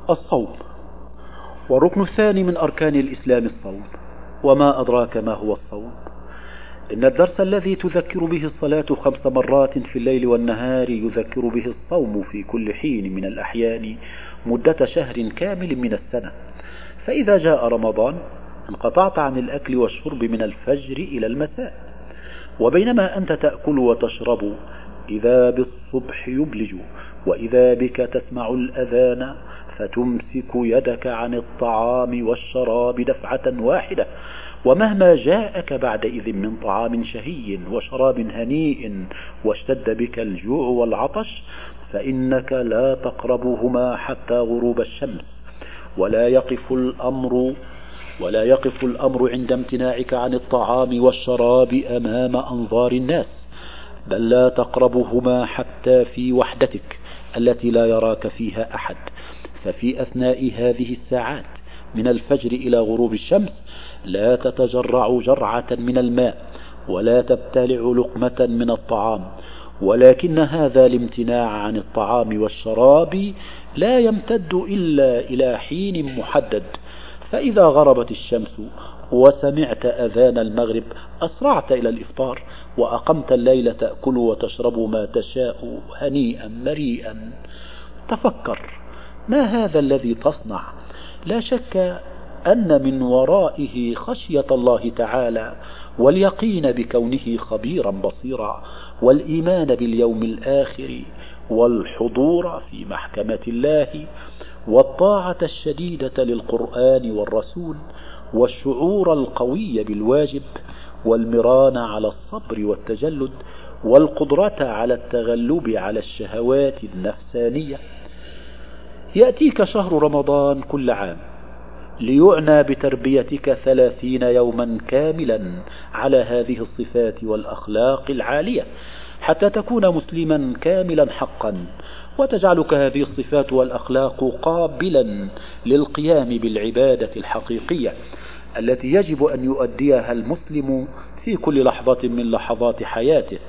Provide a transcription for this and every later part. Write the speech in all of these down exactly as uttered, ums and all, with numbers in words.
الصوم. والركن الثاني من أركان الإسلام الصوم. وما أدراك ما هو الصوم؟ إن الدرس الذي تذكر به الصلاة خمس مرات في الليل والنهار يذكر به الصوم في كل حين من الأحيان مدة شهر كامل من السنة. فإذا جاء رمضان انقطعت عن الأكل والشرب من الفجر إلى المساء، وبينما أنت تأكل وتشرب إذا بالصبح يبلج، وإذا بك تسمع الأذان فتمسك يدك عن الطعام والشراب دفعة واحدة، ومهما جاءك بعدئذ من طعام شهي وشراب هنيء واشتد بك الجوع والعطش فإنك لا تقربهما حتى غروب الشمس. ولا يقف الأمر ولا يقف الأمر عند امتناعك عن الطعام والشراب أمام أنظار الناس، بل لا تقربهما حتى في وحدتك التي لا يراك فيها أحد. ففي أثناء هذه الساعات من الفجر إلى غروب الشمس لا تتجرع جرعة من الماء ولا تبتلع لقمة من الطعام، ولكن هذا الامتناع عن الطعام والشراب لا يمتد إلا إلى حين محدد. فإذا غربت الشمس وسمعت أذان المغرب أسرعت إلى الإفطار، وأقمت الليل تأكل وتشرب ما تشاء هنيئا مريئا. تفكر، ما هذا الذي تصنع؟ لا شك أن من ورائه خشية الله تعالى، واليقين بكونه خبيرا بصيرا، والإيمان باليوم الآخر، والحضور في محكمة الله، والطاعة الشديدة للقرآن والرسول، والشعور القوي بالواجب، والمران على الصبر والتجلد، والقدرة على التغلب على الشهوات النفسانية. يأتيك شهر رمضان كل عام ليعنى بتربيتك ثلاثين يوما كاملا على هذه الصفات والأخلاق العالية، حتى تكون مسلما كاملا حقا، وتجعلك هذه الصفات والأخلاق قابلا للقيام بالعبادة الحقيقية التي يجب أن يؤديها المسلم في كل لحظة من لحظات حياته.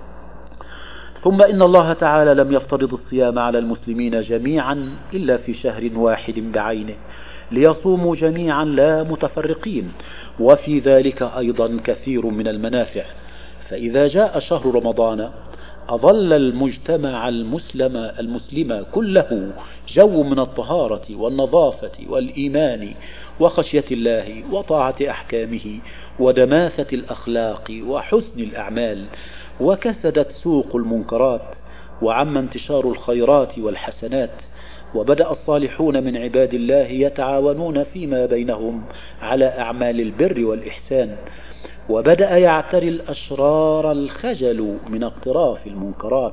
ثم إن الله تعالى لم يفترض الصيام على المسلمين جميعا إلا في شهر واحد بعينه، ليصوموا جميعا لا متفرقين، وفي ذلك أيضا كثير من المنافع. فإذا جاء شهر رمضان أظل المجتمع المسلم المسلم كله جو من الطهارة والنظافة والإيمان وخشية الله وطاعة أحكامه ودماثة الأخلاق وحسن الأعمال، وكسدت سوق المنكرات، وعم انتشار الخيرات والحسنات، وبدأ الصالحون من عباد الله يتعاونون فيما بينهم على أعمال البر والإحسان، وبدأ يعتري الأشرار الخجل من اقتراف المنكرات،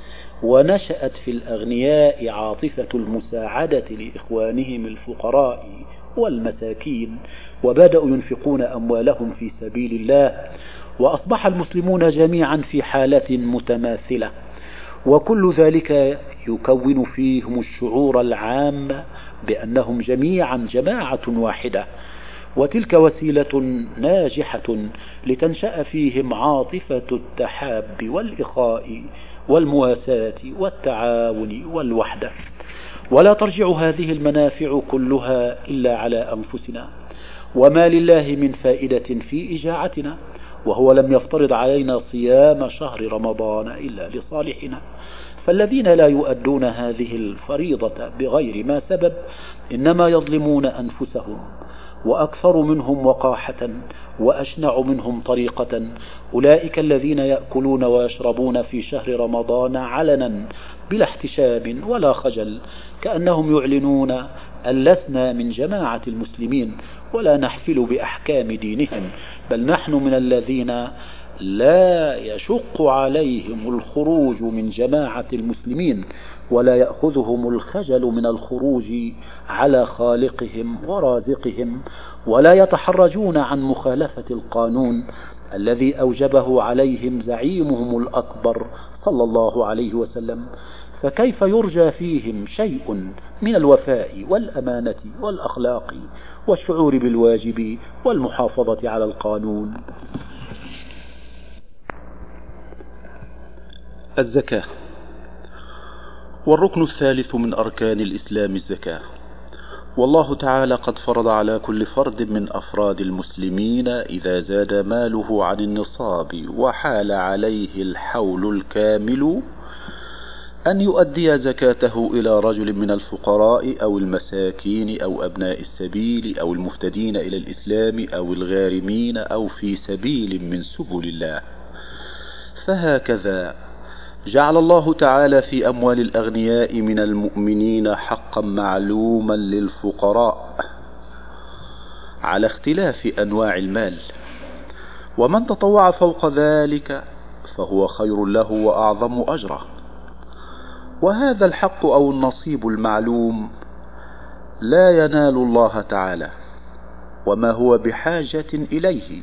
ونشأت في الأغنياء عاطفة المساعدة لإخوانهم الفقراء والمساكين، وبدأوا ينفقون أموالهم في سبيل الله، وأصبح المسلمون جميعا في حالة متماثلة، وكل ذلك يكون فيهم الشعور العام بأنهم جميعا جماعة واحدة. وتلك وسيلة ناجحة لتنشأ فيهم عاطفة التحاب والإخاء والمواساة والتعاون والوحدة. ولا ترجع هذه المنافع كلها إلا على أنفسنا، وما لله من فائدة في إجاعتنا، وهو لم يفترض علينا صيام شهر رمضان إلا لصالحنا. فالذين لا يؤدون هذه الفريضة بغير ما سبب إنما يظلمون أنفسهم، وأكثر منهم وقاحة وأشنع منهم طريقة أولئك الذين يأكلون ويشربون في شهر رمضان علنا بلا احتشام ولا خجل، كأنهم يعلنون أن لسنا من جماعة المسلمين ولا نحفل بأحكام دينهم، بل نحن من الذين لا يشق عليهم الخروج من جماعة المسلمين، ولا يأخذهم الخجل من الخروج على خالقهم ورازقهم، ولا يتحرجون عن مخالفة القانون الذي أوجبه عليهم زعيمهم الأكبر صلى الله عليه وسلم. فكيف يرجى فيهم شيء من الوفاء والأمانة والأخلاق والشعور بالواجب والمحافظة على القانون؟ الزكاة. والركن الثالث من أركان الإسلام الزكاة. والله تعالى قد فرض على كل فرد من أفراد المسلمين إذا زاد ماله عن النصاب وحال عليه الحول الكامل أن يؤدي زكاته إلى رجل من الفقراء أو المساكين أو أبناء السبيل أو المفتدين إلى الإسلام أو الغارمين أو في سبيل من سبل الله. فهكذا جعل الله تعالى في أموال الأغنياء من المؤمنين حقا معلوما للفقراء على اختلاف أنواع المال، ومن تطوع فوق ذلك فهو خير له وأعظم أجره. وهذا الحق أو النصيب المعلوم لا ينال الله تعالى وما هو بحاجة إليه،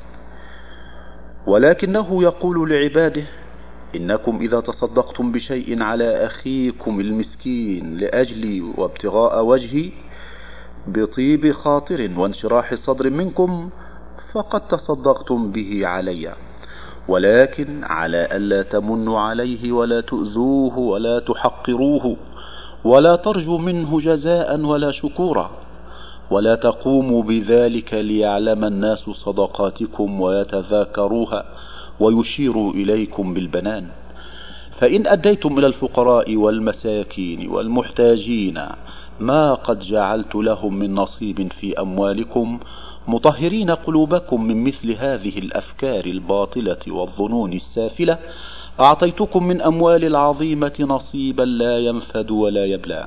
ولكنه يقول لعباده: إنكم إذا تصدقتم بشيء على أخيكم المسكين لأجلي وابتغاء وجهي بطيب خاطر وانشراح صدر منكم فقد تصدقتم به علي، ولكن على ألا تمنوا عليه ولا تؤذوه ولا تحقروه ولا ترجوا منه جزاء ولا شكورا، ولا تقوموا بذلك ليعلم الناس صدقاتكم ويتذاكروها ويشيروا إليكم بالبنان. فإن أديتم إلى الفقراء والمساكين والمحتاجين ما قد جعلت لهم من نصيب في أموالكم مطهرين قلوبكم من مثل هذه الأفكار الباطلة والظنون السافلة، أعطيتكم من أموال العظيمة نصيبا لا ينفد ولا يبلى.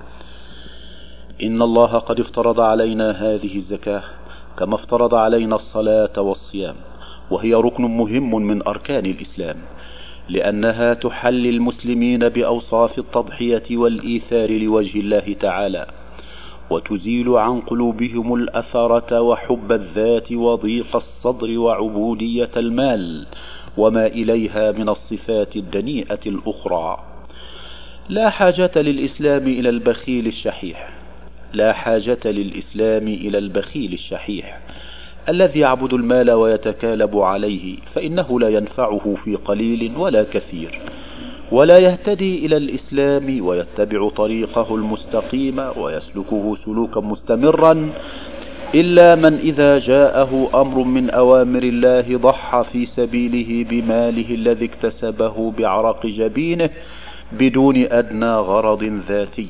إن الله قد افترض علينا هذه الزكاة كما افترض علينا الصلاة والصيام، وهي ركن مهم من أركان الإسلام، لأنها تحلي المسلمين بأوصاف التضحية والإيثار لوجه الله تعالى، وتزيل عن قلوبهم الأثرة وحب الذات وضيق الصدر وعبودية المال وما إليها من الصفات الدنيئة الأخرى. لا حاجة للإسلام إلى البخيل الشحيح، لا حاجة للإسلام إلى البخيل الشحيح الذي يعبد المال ويتكالب عليه، فإنه لا ينفعه في قليل ولا كثير، ولا يهتدي إلى الإسلام ويتبع طريقه المستقيم ويسلكه سلوكا مستمرا إلا من إذا جاءه أمر من أوامر الله ضحى في سبيله بماله الذي اكتسبه بعرق جبينه بدون أدنى غرض ذاتي.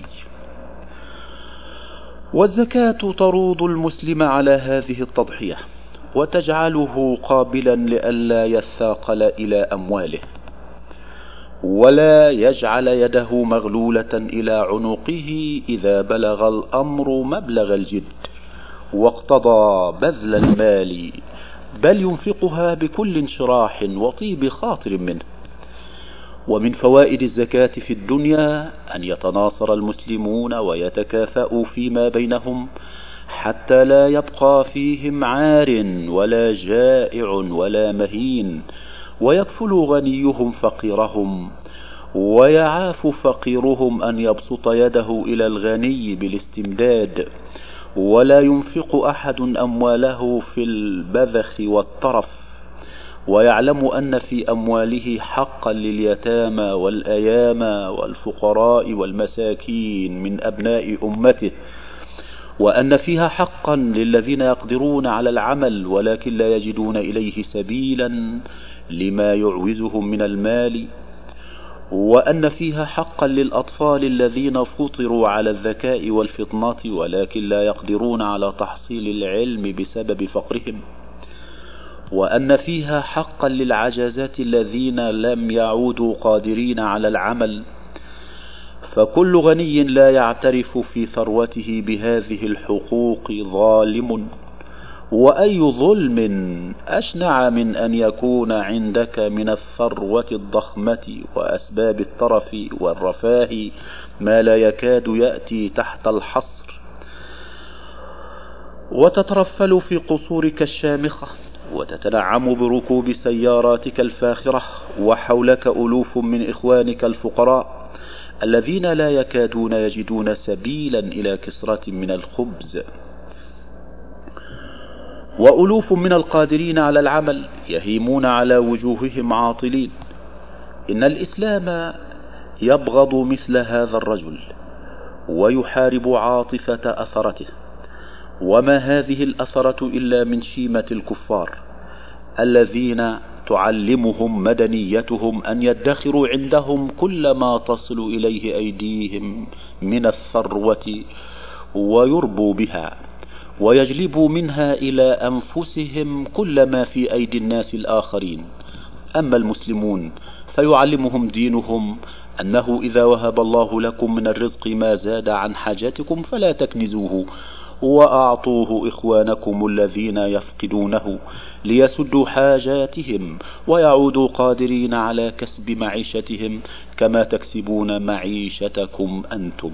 والزكاة تروض المسلم على هذه التضحية وتجعله قابلا لئلا يثاقل إلى أمواله، ولا يجعل يده مغلولة إلى عنقه إذا بلغ الأمر مبلغ الجد واقتضى بذل المال، بل ينفقها بكل انشراح وطيب خاطر منه. ومن فوائد الزكاة في الدنيا أن يتناصر المسلمون ويتكافأوا فيما بينهم حتى لا يبقى فيهم عار ولا جائع ولا مهين، ويكفل غنيهم فقيرهم ويعاف فقيرهم أن يبسط يده إلى الغني بالاستمداد، ولا ينفق أحد أمواله في البذخ والترف، ويعلم أن في أمواله حقا لليتامى والأيامى والفقراء والمساكين من أبناء أمته، وأن فيها حقا للذين يقدرون على العمل ولكن لا يجدون إليه سبيلا لما يعوزهم من المال، وأن فيها حقا للأطفال الذين فطروا على الذكاء والفطنة ولكن لا يقدرون على تحصيل العلم بسبب فقرهم، وأن فيها حقا للعجزات الذين لم يعودوا قادرين على العمل. فكل غني لا يعترف في ثروته بهذه الحقوق ظالم، وأي ظلم أشنع من أن يكون عندك من الثروة الضخمة وأسباب الترف والرفاه ما لا يكاد يأتي تحت الحصر، وتترفل في قصورك الشامخة وتتنعم بركوب سياراتك الفاخرة وحولك ألوف من إخوانك الفقراء الذين لا يكادون يجدون سبيلا إلى كسرة من الخبز، وألوف من القادرين على العمل يهيمون على وجوههم عاطلين. إن الإسلام يبغض مثل هذا الرجل ويحارب عاطفة أثرته. وما هذه الأثرة إلا من شيمة الكفار الذين تعلمهم مدنيتهم أن يدخروا عندهم كل ما تصل إليه أيديهم من الثروة ويربوا بها، ويجلبوا منها إلى أنفسهم كل ما في أيدي الناس الآخرين. أما المسلمون فيعلمهم دينهم أنه إذا وهب الله لكم من الرزق ما زاد عن حاجاتكم فلا تكنزوه، وأعطوه إخوانكم الذين يفقدونه ليسدوا حاجاتهم ويعودوا قادرين على كسب معيشتهم كما تكسبون معيشتكم أنتم.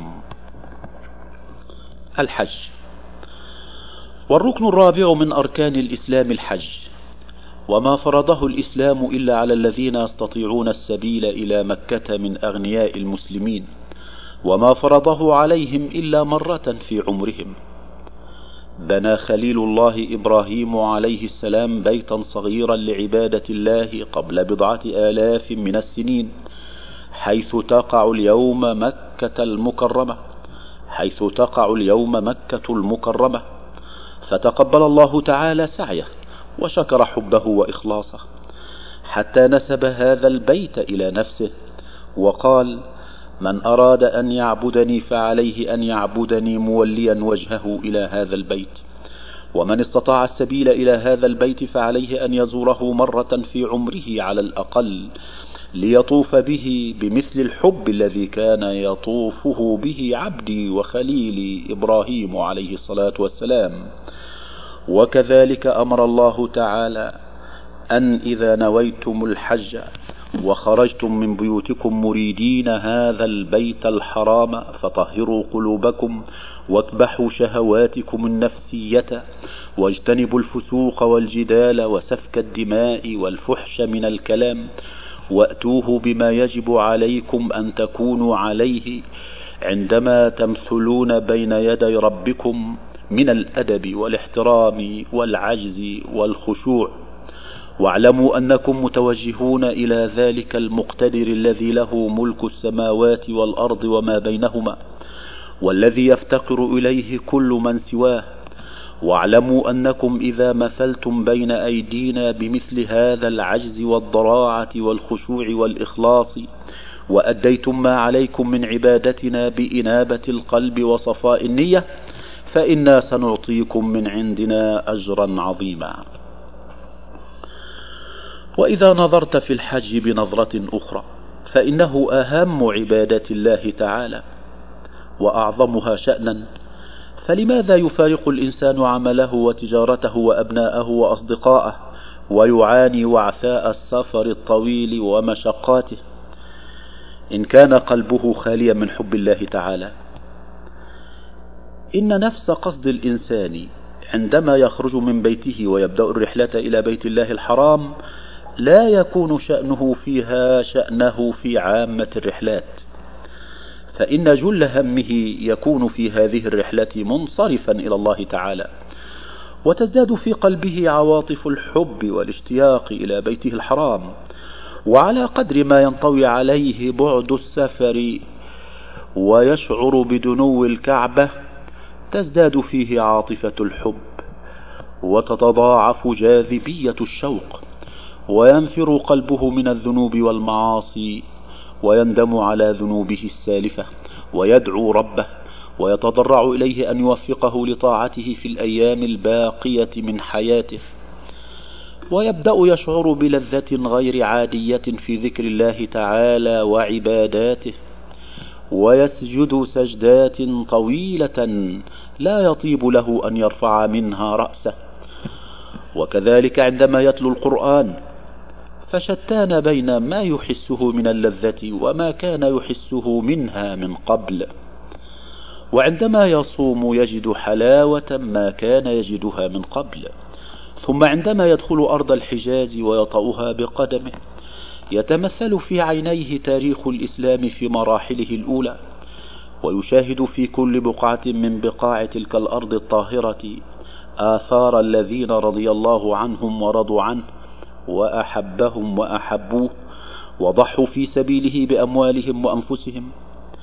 الحج. والركن الرابع من أركان الإسلام الحج، وما فرضه الإسلام إلا على الذين يستطيعون السبيل إلى مكة من أغنياء المسلمين، وما فرضه عليهم إلا مرة في عمرهم. بنى خليل الله إبراهيم عليه السلام بيتا صغيرا لعبادة الله قبل بضعة آلاف من السنين، حيث تقع اليوم مكة المكرمة حيث تقع اليوم مكة المكرمة فتقبل الله تعالى سعيه وشكر حبه وإخلاصه، حتى نسب هذا البيت إلى نفسه وقال: من أراد أن يعبدني فعليه أن يعبدني موليا وجهه إلى هذا البيت، ومن استطاع السبيل إلى هذا البيت فعليه أن يزوره مرة في عمره على الأقل، ليطوف به بمثل الحب الذي كان يطوفه به عبدي وخليلي إبراهيم عليه الصلاة والسلام. وكذلك أمر الله تعالى أن إذا نويتم الحج وخرجتم من بيوتكم مريدين هذا البيت الحرام فطهروا قلوبكم واكبحوا شهواتكم النفسية، واجتنبوا الفسوق والجدال وسفك الدماء والفحش من الكلام، وأتوه بما يجب عليكم أن تكونوا عليه عندما تمثلون بين يدي ربكم من الأدب والاحترام والعجز والخشوع. واعلموا أنكم متوجهون إلى ذلك المقتدر الذي له ملك السماوات والأرض وما بينهما، والذي يفتقر إليه كل من سواه. واعلموا أنكم إذا مثلتم بين أيدينا بمثل هذا العجز والضراعة والخشوع والإخلاص، وأديتم ما عليكم من عبادتنا بإنابة القلب وصفاء النية، فإنا سنعطيكم من عندنا أجرا عظيما. وإذا نظرت في الحج بنظرة أخرى فإنه أهم عبادة الله تعالى وأعظمها شأنا، فلماذا يفارق الإنسان عمله وتجارته وأبناءه وأصدقاءه ويعاني وعثاء السفر الطويل ومشقاته إن كان قلبه خاليا من حب الله تعالى؟ إن نفس قصد الإنسان عندما يخرج من بيته ويبدأ الرحلة إلى بيت الله الحرام لا يكون شأنه فيها شأنه في عامة الرحلات، فإن جل همه يكون في هذه الرحلة منصرفا إلى الله تعالى، وتزداد في قلبه عواطف الحب والاشتياق إلى بيته الحرام، وعلى قدر ما ينطوي عليه بعد السفر ويشعر بدنو الكعبة تزداد فيه عاطفة الحب وتتضاعف جاذبية الشوق، وينفر قلبه من الذنوب والمعاصي ويندم على ذنوبه السالفة، ويدعو ربه ويتضرع إليه أن يوفقه لطاعته في الأيام الباقية من حياته، ويبدأ يشعر بلذة غير عادية في ذكر الله تعالى وعباداته، ويسجد سجدات طويلة لا يطيب له أن يرفع منها رأسه. وكذلك عندما يتلو القرآن فشتان بين ما يحسه من اللذة وما كان يحسه منها من قبل، وعندما يصوم يجد حلاوة ما كان يجدها من قبل، ثم عندما يدخل أرض الحجاز ويطأها بقدمه يتمثل في عينيه تاريخ الإسلام في مراحله الأولى، ويشاهد في كل بقعة من بقاع تلك الأرض الطاهرة آثار الذين رضي الله عنهم ورضوا عنه وأحبهم وأحبوه وضحوا في سبيله بأموالهم وأنفسهم.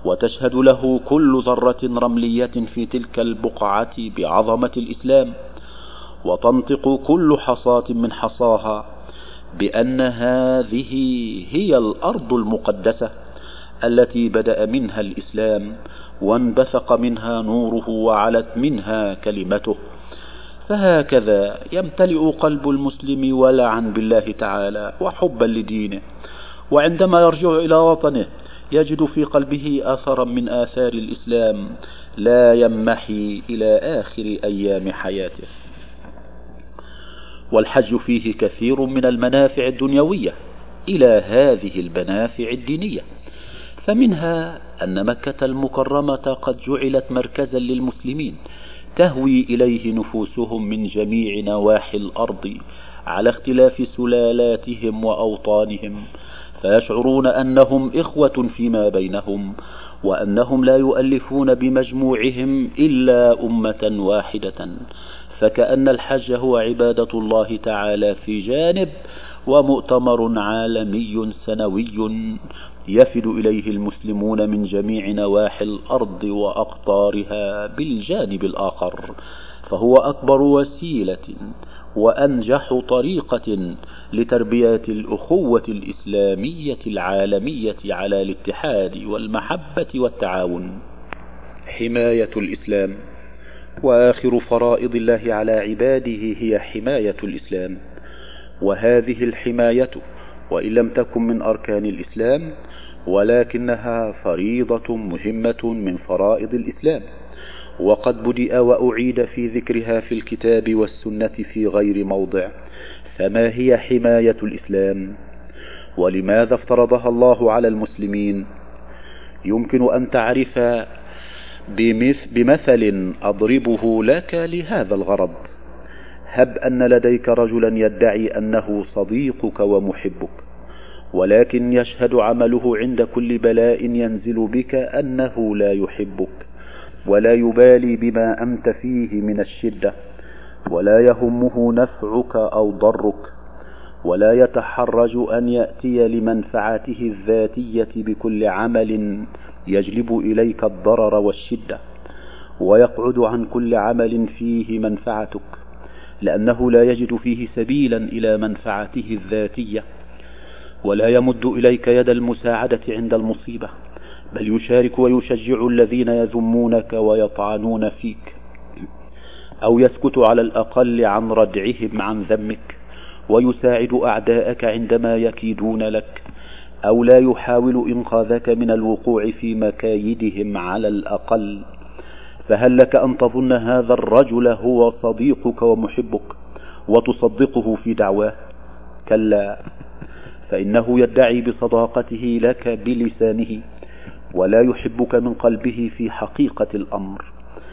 وتشهد له كل ذرة رملية في تلك البقعة بعظمة الإسلام، وتنطق كل حصاة من حصاها بأن هذه هي الأرض المقدسة التي بدأ منها الإسلام وانبثق منها نوره وعلت منها كلمته. فهكذا يمتلئ قلب المسلم ولعا بالله تعالى وحبا لدينه، وعندما يرجع إلى وطنه يجد في قلبه أثرا من آثار الإسلام لا يمحي إلى آخر أيام حياته. والحج فيه كثير من المنافع الدنيوية إلى هذه المنافع الدينية، فمنها أن مكة المكرمة قد جعلت مركزا للمسلمين تهوي إليه نفوسهم من جميع نواحي الأرض على اختلاف سلالاتهم وأوطانهم، فيشعرون أنهم إخوة فيما بينهم، وأنهم لا يؤلفون بمجموعهم إلا أمة واحدة، فكأن الحج هو عبادة الله تعالى في جانب، ومؤتمر عالمي سنوي يفد إليه المسلمون من جميع نواحي الأرض وأقطارها بالجانب الآخر، فهو أكبر وسيلة وأنجح طريقة لتربية الأخوة الإسلامية العالمية على الاتحاد والمحبة والتعاون. حماية الإسلام. وآخر فرائض الله على عباده هي حماية الإسلام، وهذه الحماية وإن لم تكن من أركان الإسلام ولكنها فريضة مهمة من فرائض الإسلام، وقد بدأ وأعيد في ذكرها في الكتاب والسنة في غير موضع. فما هي حماية الإسلام؟ ولماذا افترضها الله على المسلمين؟ يمكن أن تعرف بمثل أضربه لك لهذا الغرض. هب أن لديك رجلا يدعي أنه صديقك ومحبك، ولكن يشهد عمله عند كل بلاء ينزل بك أنه لا يحبك، ولا يبالي بما أنت فيه من الشدة، ولا يهمه نفعك أو ضرك، ولا يتحرج أن يأتي لمنفعته الذاتية بكل عمل يجلب إليك الضرر والشدة، ويقعد عن كل عمل فيه منفعتك، لأنه لا يجد فيه سبيلا إلى منفعته الذاتية، ولا يمد إليك يد المساعدة عند المصيبة، بل يشارك ويشجع الذين يذمونك ويطعنون فيك، أو يسكت على الأقل عن ردعهم عن ذمك، ويساعد أعداءك عندما يكيدون لك، أو لا يحاول إنقاذك من الوقوع في مكايدهم على الأقل. فهل لك أن تظن هذا الرجل هو صديقك ومحبك وتصدقه في دعواه؟ كلا، فإنه يدعي بصداقته لك بلسانه، ولا يحبك من قلبه في حقيقة الأمر.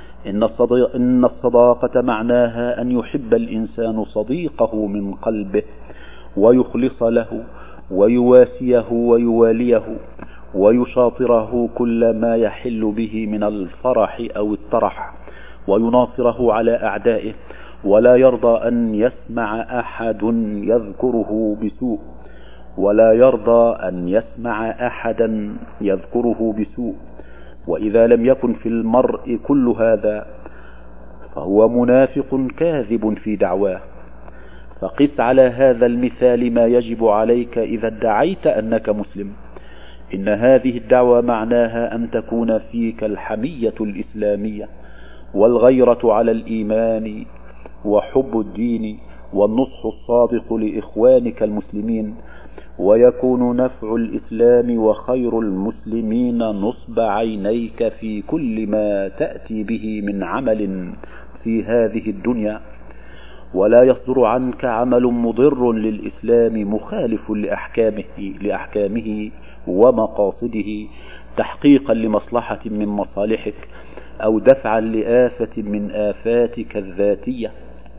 إن الصداقة معناها أن يحب الإنسان صديقه من قلبه، ويخلص له، ويواسيه ويواليه، ويشاطره كل ما يحل به من الفرح أو الترح، ويناصره على أعدائه، ولا يرضى أن يسمع أحد يذكره بسوء ولا يرضى أن يسمع أحدا يذكره بسوء. وإذا لم يكن في المرء كل هذا فهو منافق كاذب في دعواه. فقس على هذا المثال ما يجب عليك إذا ادعيت أنك مسلم. إن هذه الدعوة معناها أن تكون فيك الحمية الإسلامية، والغيرة على الإيمان، وحب الدين، والنصح الصادق لإخوانك المسلمين، ويكون نفع الإسلام وخير المسلمين نصب عينيك في كل ما تأتي به من عمل في هذه الدنيا، ولا يصدر عنك عمل مضر للإسلام مخالف لأحكامه, لأحكامه ومقاصده، تحقيقا لمصلحة من مصالحك، أو دفعا لآفة من آفاتك الذاتية.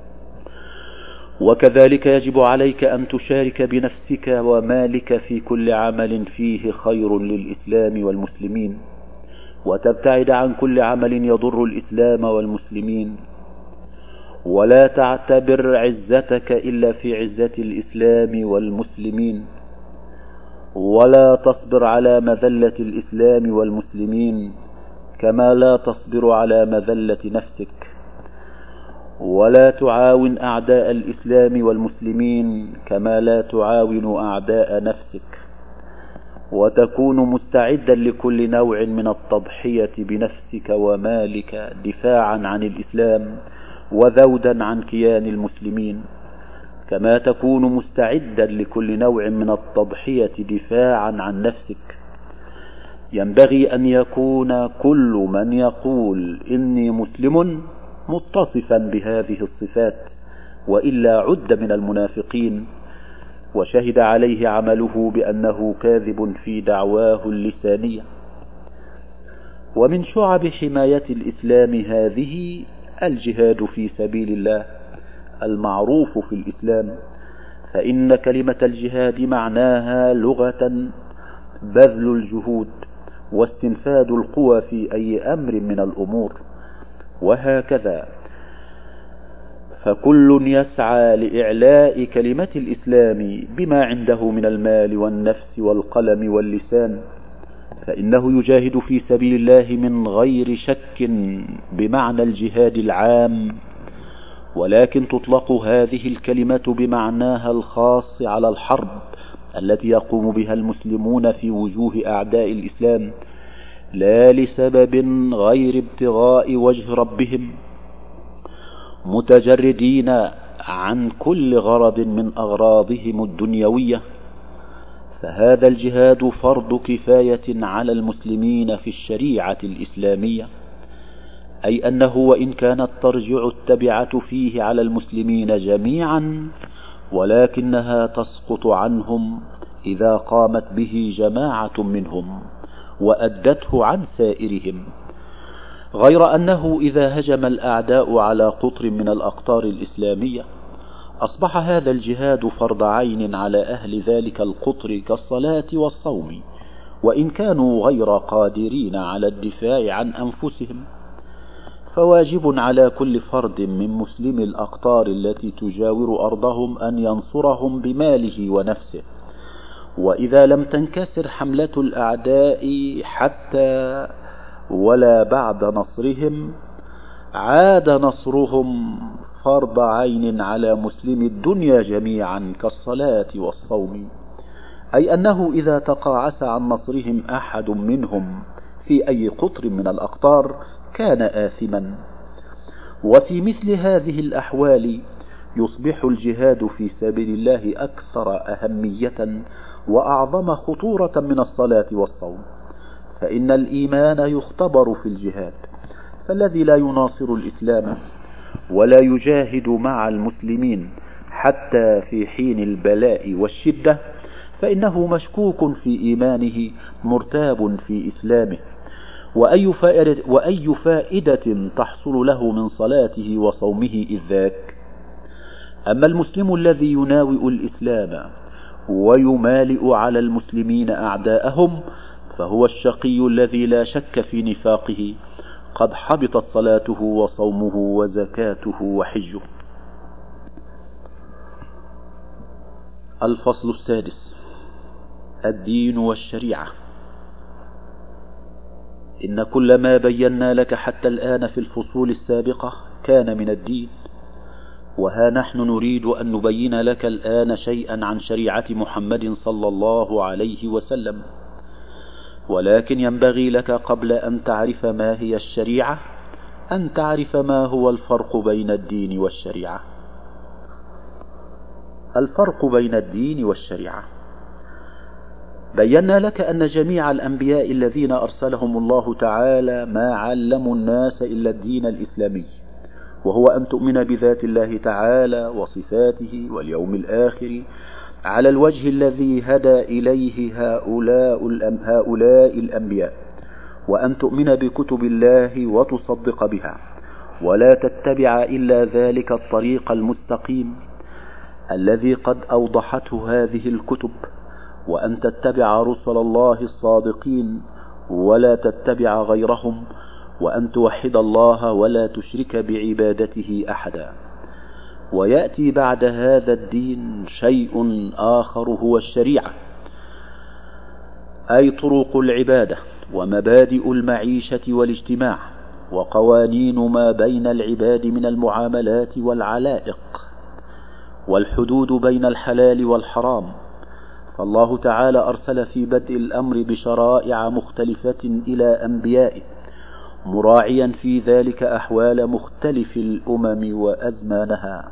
وكذلك يجب عليك أن تشارك بنفسك ومالك في كل عمل فيه خير للإسلام والمسلمين، وتبتعد عن كل عمل يضر الإسلام والمسلمين، ولا تعتبر عزتك إلا في عزة الإسلام والمسلمين. ولا تصبر على مذلة الإسلام والمسلمين كما لا تصبر على مذلة نفسك، ولا تعاون أعداء الإسلام والمسلمين كما لا تعاون أعداء نفسك، وتكون مستعدا لكل نوع من التضحية بنفسك ومالك دفاعا عن الإسلام وذودا عن كيان المسلمين، كما تكون مستعدا لكل نوع من التضحية دفاعا عن نفسك. ينبغي أن يكون كل من يقول إني مسلم متصفا بهذه الصفات، وإلا عد من المنافقين وشهد عليه عمله بأنه كاذب في دعواه اللسانية. ومن شعب حماية الإسلام هذه الجهاد في سبيل الله المعروف في الإسلام، فإن كلمة الجهاد معناها لغة بذل الجهود واستنفاد القوى في أي أمر من الأمور، وهكذا فكل يسعى لإعلاء كلمة الإسلام بما عنده من المال والنفس والقلم واللسان، فإنه يجاهد في سبيل الله من غير شك بمعنى الجهاد العام، ولكن تطلق هذه الكلمة بمعناها الخاص على الحرب التي يقوم بها المسلمون في وجوه أعداء الإسلام، لا لسبب غير ابتغاء وجه ربهم، متجردين عن كل غرض من أغراضهم الدنيوية. فهذا الجهاد فرض كفاية على المسلمين في الشريعة الإسلامية، أي أنه وإن كانت ترجع التبعة فيه على المسلمين جميعا، ولكنها تسقط عنهم إذا قامت به جماعة منهم وأدته عن سائرهم، غير أنه إذا هجم الأعداء على قطر من الأقطار الإسلامية أصبح هذا الجهاد فرض عين على أهل ذلك القطر كالصلاة والصوم، وإن كانوا غير قادرين على الدفاع عن أنفسهم. فواجب على كل فرد من مسلم الأقطار التي تجاور أرضهم أن ينصرهم بماله ونفسه، وإذا لم تنكسر حملة الأعداء حتى ولا بعد نصرهم عاد نصرهم فرض عين على مسلم الدنيا جميعا كالصلاة والصوم، أي أنه إذا تقاعس عن نصرهم أحد منهم في أي قطر من الأقطار كان آثما. وفي مثل هذه الأحوال يصبح الجهاد في سبيل الله أكثر أهمية وأعظم خطورة من الصلاة والصوم، فإن الإيمان يختبر في الجهاد، فالذي لا يناصر الإسلام ولا يجاهد مع المسلمين حتى في حين البلاء والشدة فإنه مشكوك في إيمانه مرتاب في إسلامه، وأي فائدة, وأي فائدة تحصل له من صلاته وصومه إذ ذاك. أما المسلم الذي يناوئ الإسلام ويمالئ على المسلمين أعداءهم فهو الشقي الذي لا شك في نفاقه، قد حبطت صلاته وصومه وزكاته وحجه. الفصل السادس: الدين والشريعة. إن كل ما بينا لك حتى الآن في الفصول السابقة كان من الدين، وها نحن نريد أن نبين لك الآن شيئا عن شريعة محمد صلى الله عليه وسلم، ولكن ينبغي لك قبل أن تعرف ما هي الشريعة أن تعرف ما هو الفرق بين الدين والشريعة. الفرق بين الدين والشريعة: بينا لك أن جميع الأنبياء الذين أرسلهم الله تعالى ما علموا الناس إلا الدين الإسلامي، وهو أن تؤمن بذات الله تعالى وصفاته واليوم الآخر على الوجه الذي هدى إليه هؤلاء, هؤلاء الأنبياء، وأن تؤمن بكتب الله وتصدق بها، ولا تتبع إلا ذلك الطريق المستقيم الذي قد أوضحته هذه الكتب، وأن تتبع رسل الله الصادقين ولا تتبع غيرهم، وأن توحد الله ولا تشرك بعبادته أحدا. ويأتي بعد هذا الدين شيء آخر هو الشريعة، أي طرق العبادة ومبادئ المعيشة والاجتماع وقوانين ما بين العباد من المعاملات والعلائق والحدود بين الحلال والحرام. فالله تعالى أرسل في بدء الأمر بشرائع مختلفة إلى أنبيائه، مراعيا في ذلك أحوال مختلف الأمم وأزمانها،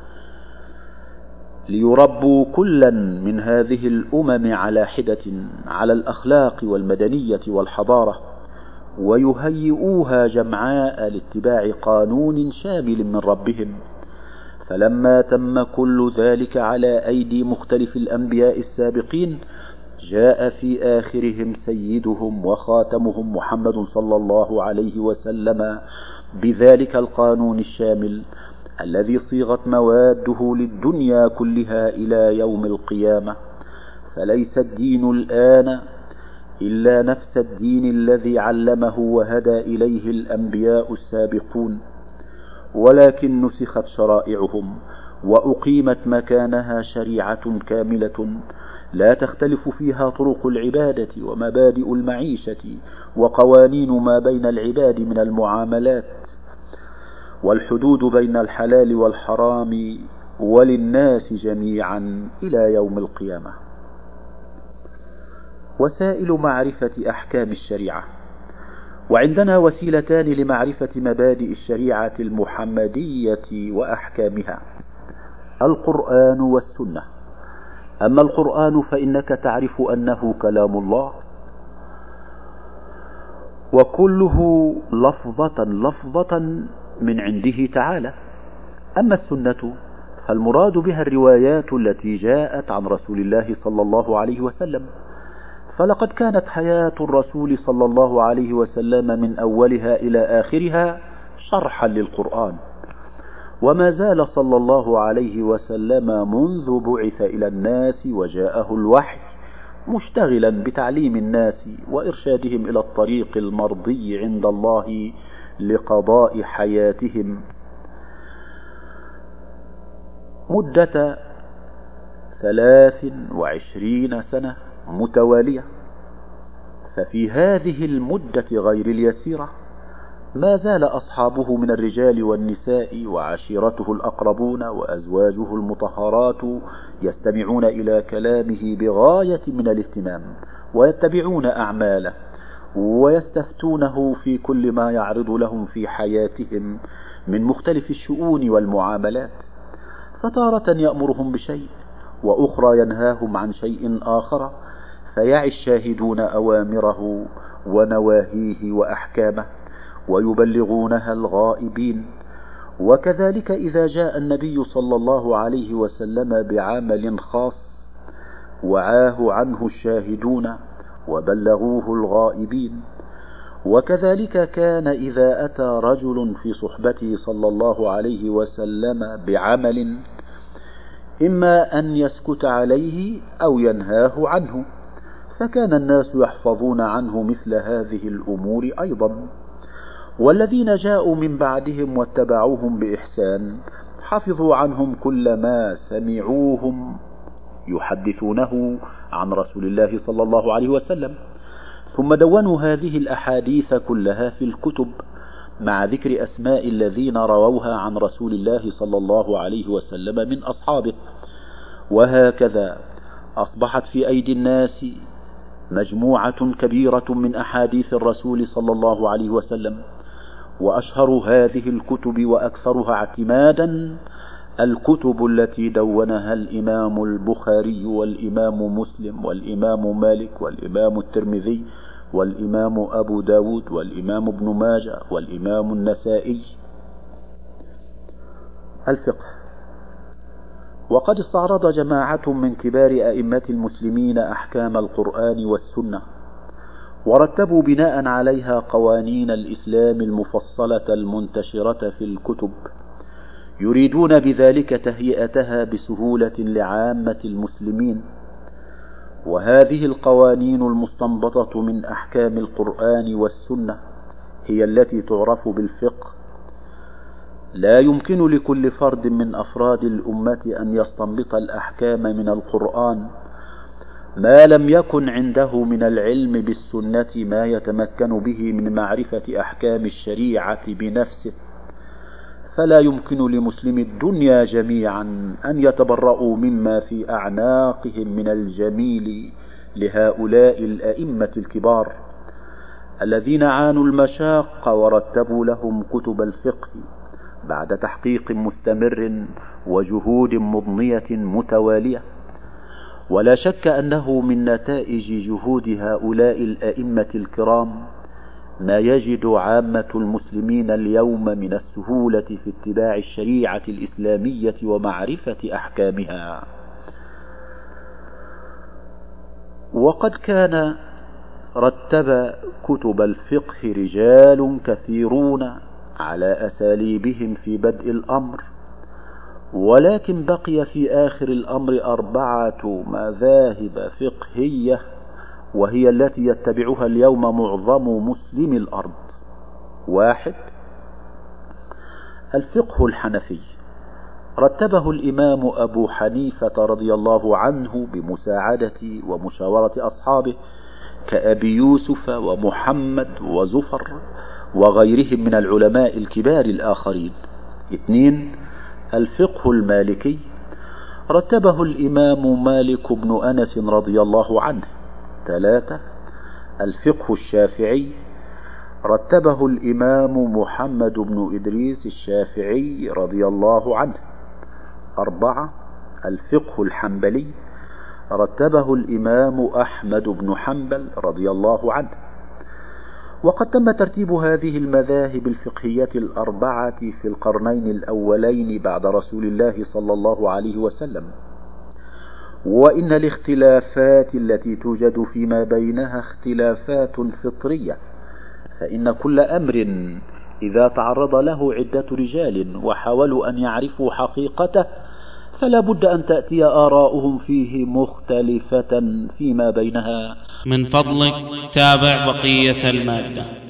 ليربوا كلا من هذه الأمم على حدة على الأخلاق والمدنية والحضارة، ويهيئوها جمعاء لاتباع قانون شامل من ربهم. فلما تم كل ذلك على أيدي مختلف الأنبياء السابقين، جاء في آخرهم سيدهم وخاتمهم محمد صلى الله عليه وسلم بذلك القانون الشامل الذي صيغت مواده للدنيا كلها إلى يوم القيامة. فليس الدين الآن إلا نفس الدين الذي علمه وهدى إليه الأنبياء السابقون، ولكن نسخت شرائعهم وأقيمت مكانها شريعة كاملة لا تختلف فيها طرق العبادة ومبادئ المعيشة وقوانين ما بين العباد من المعاملات والحدود بين الحلال والحرام وللناس جميعا إلى يوم القيامة. وسائل معرفة أحكام الشريعة. وعندنا وسيلتان لمعرفة مبادئ الشريعة المحمدية وأحكامها: القرآن والسنة. أما القرآن فإنك تعرف أنه كلام الله وكله لفظة لفظة من عنده تعالى. أما السنة فالمراد بها الروايات التي جاءت عن رسول الله صلى الله عليه وسلم، فلقد كانت حياة الرسول صلى الله عليه وسلم من أولها إلى آخرها شرحا للقرآن، وما زال صلى الله عليه وسلم منذ بعث إلى الناس وجاءه الوحي مشتغلا بتعليم الناس وإرشادهم إلى الطريق المرضي عند الله لقضاء حياتهم مدة ثلاث وعشرين سنة متوالية. ففي هذه المدة غير اليسيرة ما زال أصحابه من الرجال والنساء وعشيرته الأقربون وأزواجه المطهرات يستمعون إلى كلامه بغاية من الاهتمام، ويتبعون أعماله، ويستفتونه في كل ما يعرض لهم في حياتهم من مختلف الشؤون والمعاملات. فتارة يأمرهم بشيء وأخرى ينهاهم عن شيء آخر، فيعي الشاهدون أوامره ونواهيه وأحكامه ويبلغونها الغائبين. وكذلك إذا جاء النبي صلى الله عليه وسلم بعمل خاص وعاه عنه الشاهدون وبلغوه الغائبين. وكذلك كان إذا أتى رجل في صحبته صلى الله عليه وسلم بعمل إما أن يسكت عليه أو ينهاه عنه، فكان الناس يحفظون عنه مثل هذه الأمور أيضا. والذين جاءوا من بعدهم واتبعوهم بإحسان حفظوا عنهم كل ما سمعوهم يحدثونه عن رسول الله صلى الله عليه وسلم، ثم دونوا هذه الأحاديث كلها في الكتب مع ذكر أسماء الذين رووها عن رسول الله صلى الله عليه وسلم من أصحابه. وهكذا أصبحت في أيدي الناس مجموعة كبيرة من أحاديث الرسول صلى الله عليه وسلم، وأشهر هذه الكتب وأكثرها اعتمادا الكتب التي دونها الإمام البخاري والإمام مسلم والإمام مالك والإمام الترمذي والإمام أبو داود والإمام ابن ماجه والإمام النسائي. الفقه. وقد استعرض جماعة من كبار أئمة المسلمين أحكام القرآن والسنة، ورتبوا بناء عليها قوانين الإسلام المفصلة المنتشرة في الكتب، يريدون بذلك تهيئتها بسهولة لعامة المسلمين. وهذه القوانين المستنبطة من أحكام القرآن والسنة هي التي تعرف بالفقه. لا يمكن لكل فرد من أفراد الأمة أن يستنبط الأحكام من القرآن، ما لم يكن عنده من العلم بالسنة ما يتمكن به من معرفة أحكام الشريعة بنفسه، فلا يمكن لمسلم الدنيا جميعا أن يتبرؤوا مما في أعناقهم من الجميل لهؤلاء الأئمة الكبار الذين عانوا المشاق ورتبوا لهم كتب الفقه بعد تحقيق مستمر وجهود مضنية متوالية. ولا شك أنه من نتائج جهود هؤلاء الأئمة الكرام ما يجد عامة المسلمين اليوم من السهولة في اتباع الشريعة الإسلامية ومعرفة أحكامها. وقد كان رتب كتب الفقه رجال كثيرون على أساليبهم في بدء الأمر، ولكن بقي في آخر الأمر أربعة مذاهب فقهية وهي التي يتبعها اليوم معظم مسلم الأرض. واحد، الفقه الحنفي، رتبه الإمام أبو حنيفة رضي الله عنه بمساعدة ومشاورة أصحابه كأبي يوسف ومحمد وزفر وغيرهم من العلماء الكبار الآخرين. اثنين، الفقه المالكي، رتبه الإمام مالك بن أنس رضي الله عنه. ثلاثة، الفقه الشافعي، رتبه الإمام محمد بن إدريس الشافعي رضي الله عنه. أربعة، الفقه الحنبلي، رتبه الإمام أحمد بن حنبل رضي الله عنه. وقد تم ترتيب هذه المذاهب الفقهية الأربعة في القرنين الأولين بعد رسول الله صلى الله عليه وسلم، وإن الاختلافات التي توجد فيما بينها اختلافات فطرية، فإن كل أمر إذا تعرض له عدة رجال وحاولوا أن يعرفوا حقيقته فلا بد أن تأتي آراؤهم فيه مختلفة فيما بينها. من فضلك تابع بقية المادة.